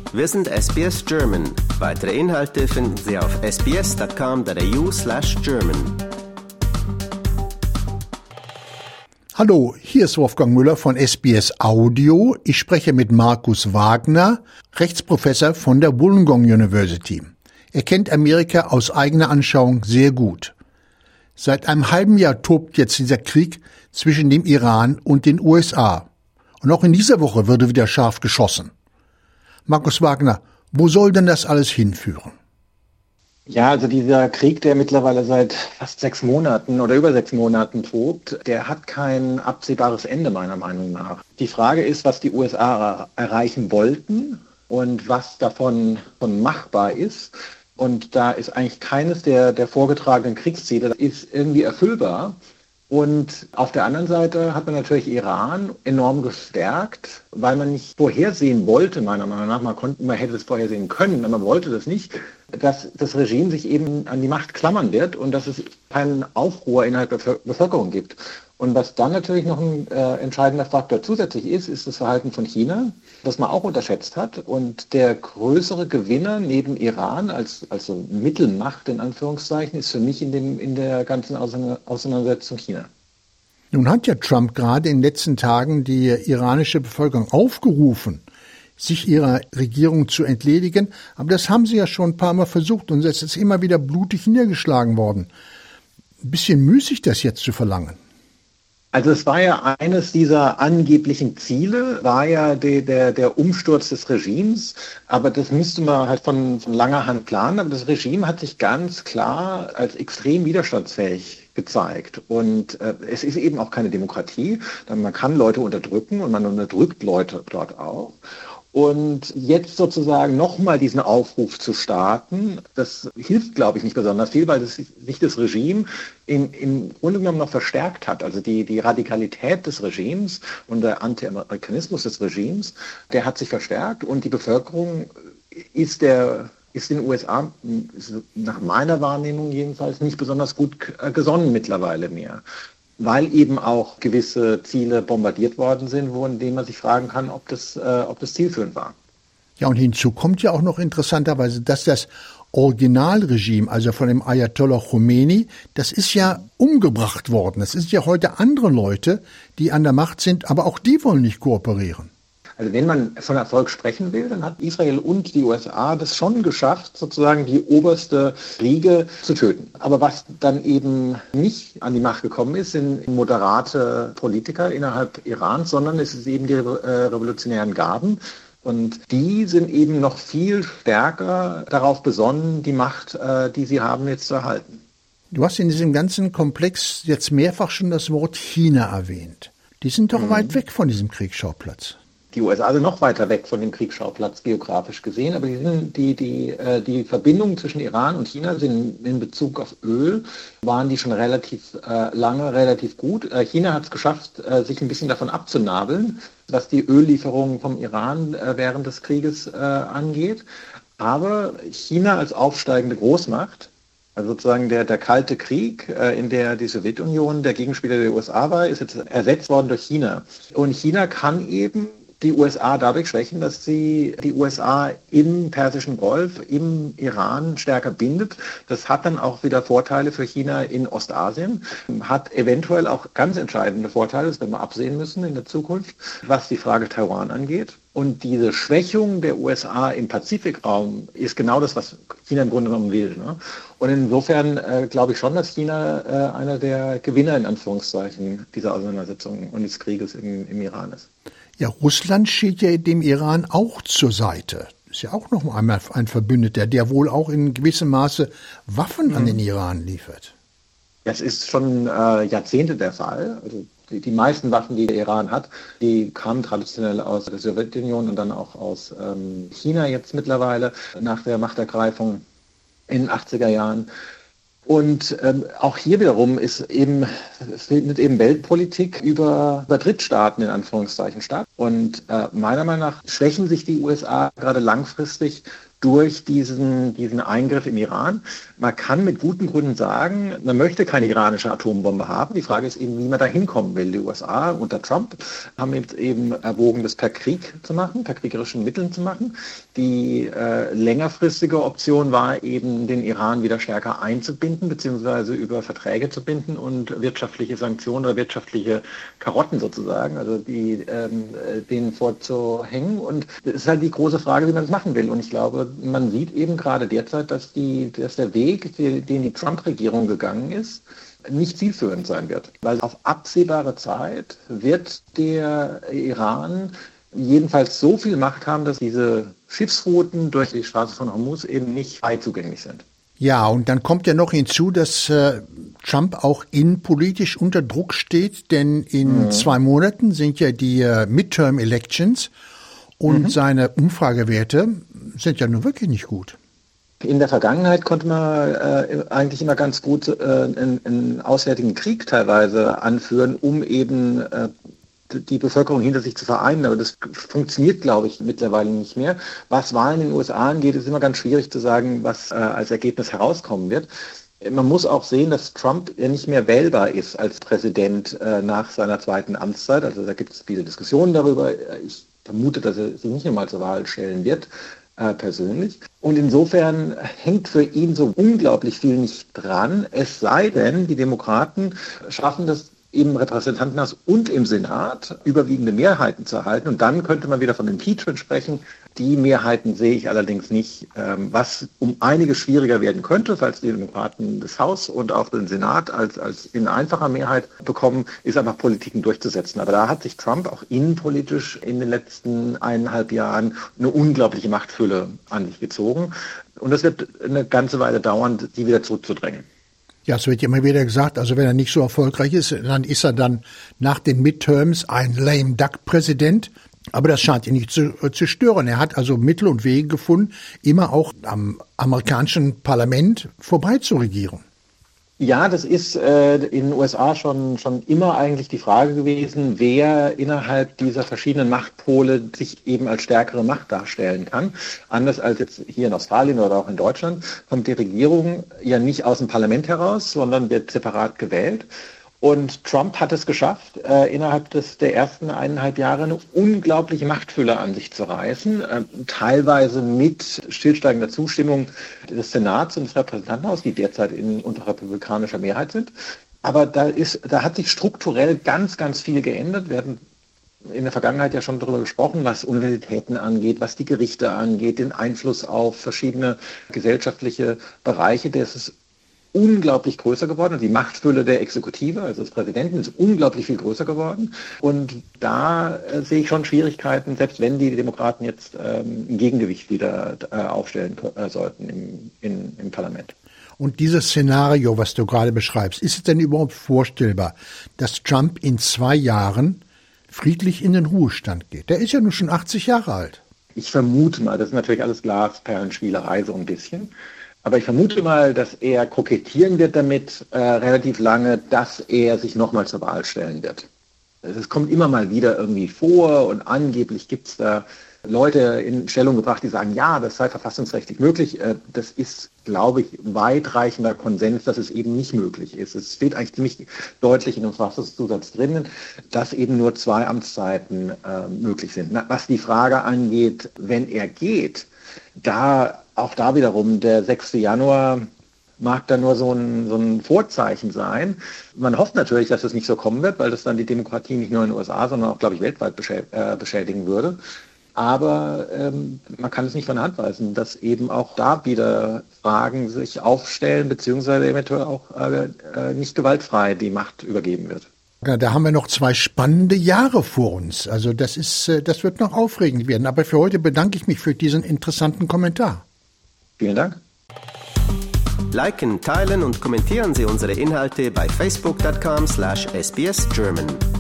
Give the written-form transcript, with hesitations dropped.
Wir sind SBS German. Weitere Inhalte finden Sie auf sbs.com.au/German. Hallo, hier ist Wolfgang Müller von SBS Audio. Ich spreche mit Markus Wagner, Rechtsprofessor von der Wollongong University. Er kennt Amerika aus eigener Anschauung sehr gut. Seit einem halben Jahr tobt jetzt dieser Krieg zwischen dem Iran und den USA. Und auch in dieser Woche wurde wieder scharf geschossen. Markus Wagner, wo soll denn das alles hinführen? Ja, also dieser Krieg, der mittlerweile seit fast 6 Monaten oder über 6 Monaten tobt, der hat kein absehbares Ende meiner Meinung nach. Die Frage ist, was die USA erreichen wollten und was davon machbar ist. Und da ist eigentlich keines der vorgetragenen Kriegsziele ist irgendwie erfüllbar. Und auf der anderen Seite hat man natürlich Iran enorm gestärkt, weil man nicht vorhersehen wollte, meiner Meinung nach. Man hätte es vorhersehen können, aber man wollte das nicht, dass das Regime sich eben an die Macht klammern wird und dass es keinen Aufruhr innerhalb der Bevölkerung gibt. Und was dann natürlich noch ein entscheidender Faktor zusätzlich ist das Verhalten von China, das man auch unterschätzt hat. Und der größere Gewinner neben Iran als so Mittelmacht in Anführungszeichen ist für mich in der ganzen Auseinandersetzung China. Nun hat ja Trump gerade in den letzten Tagen die iranische Bevölkerung aufgerufen, sich ihrer Regierung zu entledigen. Aber das haben sie ja schon ein paar Mal versucht und es ist immer wieder blutig niedergeschlagen worden. Ein bisschen müßig, das jetzt zu verlangen. Also es war ja eines dieser angeblichen Ziele, war ja der Umsturz des Regimes, aber das müsste man halt von langer Hand planen. Aber das Regime hat sich ganz klar als extrem widerstandsfähig gezeigt. Und es ist eben auch keine Demokratie. Man kann Leute unterdrücken und man unterdrückt Leute dort auch. Und jetzt sozusagen nochmal diesen Aufruf zu starten, das hilft, glaube ich, nicht besonders viel, weil sich das Regime im Grunde genommen noch verstärkt hat. Also die Radikalität des Regimes und der Anti-Amerikanismus des Regimes, der hat sich verstärkt und die Bevölkerung ist den USA, nach meiner Wahrnehmung jedenfalls, nicht besonders gut gesonnen mittlerweile mehr. Weil eben auch gewisse Ziele bombardiert worden sind, von denen man sich fragen kann, ob das zielführend war. Ja, und hinzu kommt ja auch noch interessanterweise, dass das Originalregime, also von dem Ayatollah Khomeini, das ist ja umgebracht worden. Es sind ja heute andere Leute, die an der Macht sind, aber auch die wollen nicht kooperieren. Also wenn man von Erfolg sprechen will, dann hat Israel und die USA das schon geschafft, sozusagen die oberste Riege zu töten. Aber was dann eben nicht an die Macht gekommen ist, sind moderate Politiker innerhalb Irans, sondern es ist eben die revolutionären Garden. Und die sind eben noch viel stärker darauf besonnen, die Macht, die sie haben, jetzt zu erhalten. Du hast in diesem ganzen Komplex jetzt mehrfach schon das Wort China erwähnt. Die sind doch weit weg von diesem Kriegsschauplatz. Die USA sind noch weiter weg von dem Kriegsschauplatz geografisch gesehen, aber die Verbindungen zwischen Iran und China sind in Bezug auf Öl, waren die schon relativ lange relativ gut. China hat es geschafft, sich ein bisschen davon abzunabeln, was die Öllieferungen vom Iran während des Krieges angeht. Aber China als aufsteigende Großmacht, also sozusagen der Kalte Krieg, in der die Sowjetunion der Gegenspieler der USA war, ist jetzt ersetzt worden durch China. Und China kann eben die USA dadurch schwächen, dass sie die USA im Persischen Golf, im Iran stärker bindet. Das hat dann auch wieder Vorteile für China in Ostasien, hat eventuell auch ganz entscheidende Vorteile, das werden wir absehen müssen in der Zukunft, was die Frage Taiwan angeht. Und diese Schwächung der USA im Pazifikraum ist genau das, was China im Grunde genommen will. Ne? Und insofern glaube ich schon, dass China einer der Gewinner in Anführungszeichen dieser Auseinandersetzung und des Krieges im Iran ist. Ja, Russland steht ja dem Iran auch zur Seite. Ist ja auch noch einmal ein Verbündeter, der wohl auch in gewissem Maße Waffen an den Iran liefert. Das ist schon Jahrzehnte der Fall. Also die meisten Waffen, die der Iran hat, die kamen traditionell aus der Sowjetunion und dann auch aus China jetzt mittlerweile nach der Machtergreifung in den 80er Jahren. Und auch hier wiederum findet eben Weltpolitik über Drittstaaten in Anführungszeichen statt. Und meiner Meinung nach schwächen sich die USA gerade langfristig durch diesen Eingriff im Iran. Man kann mit guten Gründen sagen, man möchte keine iranische Atombombe haben. Die Frage ist eben, wie man da hinkommen will. Die USA unter Trump haben jetzt eben erwogen, das per Krieg zu machen, per kriegerischen Mitteln zu machen. Die längerfristige Option war eben, den Iran wieder stärker einzubinden, beziehungsweise über Verträge zu binden und wirtschaftliche Sanktionen oder wirtschaftliche Karotten sozusagen, also denen vorzuhängen. Und es ist halt die große Frage, wie man es machen will. Und ich glaube, man sieht eben gerade derzeit, dass der Weg, den die Trump-Regierung gegangen ist, nicht zielführend sein wird. Weil auf absehbare Zeit wird der Iran jedenfalls so viel Macht haben, dass diese Schiffsrouten durch die Straße von Hormuz eben nicht frei zugänglich sind. Ja, und dann kommt ja noch hinzu, dass Trump auch innenpolitisch unter Druck steht, denn in 2 Monaten sind ja die Midterm-Elections und seine Umfragewerte sind ja nun wirklich nicht gut. In der Vergangenheit konnte man eigentlich immer ganz gut einen auswärtigen Krieg teilweise anführen, um eben die Bevölkerung hinter sich zu vereinen. Aber das funktioniert, glaube ich, mittlerweile nicht mehr. Was Wahlen in den USA angeht, ist immer ganz schwierig zu sagen, was als Ergebnis herauskommen wird. Man muss auch sehen, dass Trump ja nicht mehr wählbar ist als Präsident nach seiner zweiten Amtszeit. Also da gibt es viele Diskussionen darüber. Ich vermute, dass er sich nicht einmal zur Wahl stellen wird, persönlich. Und insofern hängt für ihn so unglaublich viel nicht dran, es sei denn, die Demokraten schaffen das im Repräsentantenhaus und im Senat überwiegende Mehrheiten zu erhalten. Und dann könnte man wieder von Impeachment sprechen. Die Mehrheiten sehe ich allerdings nicht, was um einiges schwieriger werden könnte, falls die Demokraten das Haus und auch den Senat als in einfacher Mehrheit bekommen, ist einfach Politiken durchzusetzen. Aber da hat sich Trump auch innenpolitisch in den letzten 1,5 Jahren eine unglaubliche Machtfülle an sich gezogen. Und das wird eine ganze Weile dauern, die wieder zurückzudrängen. Ja, es wird ja immer wieder gesagt, also wenn er nicht so erfolgreich ist, dann ist er dann nach den Midterms ein lame duck Präsident. Aber das scheint ihn nicht zu stören. Er hat also Mittel und Wege gefunden, immer auch am amerikanischen Parlament vorbei zu regieren. Ja, das ist in den USA schon immer eigentlich die Frage gewesen, wer innerhalb dieser verschiedenen Machtpole sich eben als stärkere Macht darstellen kann. Anders als jetzt hier in Australien oder auch in Deutschland kommt die Regierung ja nicht aus dem Parlament heraus, sondern wird separat gewählt. Und Trump hat es geschafft, innerhalb der ersten 1,5 Jahre eine unglaubliche Machtfülle an sich zu reißen, teilweise mit stillsteigender Zustimmung des Senats und des Repräsentantenhauses, die derzeit unter republikanischer Mehrheit sind. Aber da hat sich strukturell ganz, ganz viel geändert. Wir hatten in der Vergangenheit ja schon darüber gesprochen, was Universitäten angeht, was die Gerichte angeht, den Einfluss auf verschiedene gesellschaftliche Bereiche. Das ist unglaublich größer geworden und die Machtfülle der Exekutive, also des Präsidenten, ist unglaublich viel größer geworden. Und da sehe ich schon Schwierigkeiten, selbst wenn die Demokraten jetzt ein Gegengewicht wieder aufstellen sollten im Parlament. Und dieses Szenario, was du gerade beschreibst, ist es denn überhaupt vorstellbar, dass Trump in 2 Jahren friedlich in den Ruhestand geht? Der ist ja nun schon 80 Jahre alt. Ich vermute mal, das ist natürlich alles Glasperlenspielerei so ein bisschen. Aber ich vermute mal, dass er kokettieren wird damit relativ lange, dass er sich nochmal zur Wahl stellen wird. Es kommt immer mal wieder irgendwie vor und angeblich gibt es da Leute in Stellung gebracht, die sagen, ja, das sei verfassungsrechtlich möglich. Das ist, glaube ich, weitreichender Konsens, dass es eben nicht möglich ist. Es steht eigentlich ziemlich deutlich in dem Verfassungszusatz drinnen, dass eben nur 2 Amtszeiten möglich sind. Was die Frage angeht, wenn er geht, auch da wiederum, der 6. Januar mag da nur so ein Vorzeichen sein. Man hofft natürlich, dass es nicht so kommen wird, weil das dann die Demokratie nicht nur in den USA, sondern auch, glaube ich, weltweit beschädigen würde. Aber man kann es nicht von der Hand weisen, dass eben auch da wieder Fragen sich aufstellen, beziehungsweise eventuell auch nicht gewaltfrei die Macht übergeben wird. Da haben wir noch 2 spannende Jahre vor uns. Also das wird noch aufregend werden. Aber für heute bedanke ich mich für diesen interessanten Kommentar. Vielen Dank. Liken, teilen und kommentieren Sie unsere Inhalte bei facebook.com/sbsgerman.